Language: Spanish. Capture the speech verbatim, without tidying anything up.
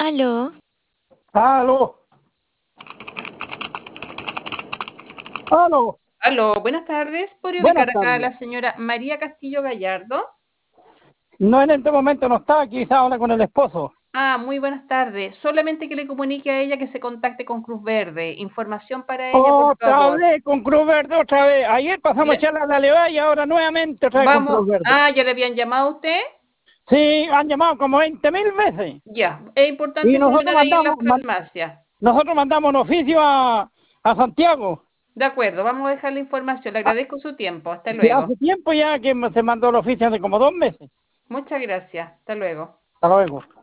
Aló, Aló, aló, Aló, buenas tardes. ¿Podría buenas ubicar acá a tardes. la señora María Castillo Gallardo? No, en este momento no está, quizá habla con el esposo. Ah, muy buenas tardes. Solamente que le comunique a ella que se contacte con Cruz Verde. Información para ella, por Otra favor. vez con Cruz Verde, otra vez. Ayer pasamos a Le- echarla a la levada y ahora nuevamente otra vez con Vamos. Cruz Verde. Ah, ¿ya le habían llamado a usted? Sí, han llamado como veinte mil veces. Ya. Es Y importante nosotros mirar ahí en la mandamos, man- farmacia. nosotros mandamos un oficio a, a Santiago. De acuerdo, vamos a dejar la información. Le Ah, agradezco su tiempo. Hasta de hace luego. tiempo ya que se mandó el oficio hace como dos meses. Muchas gracias. Hasta luego. Hasta luego.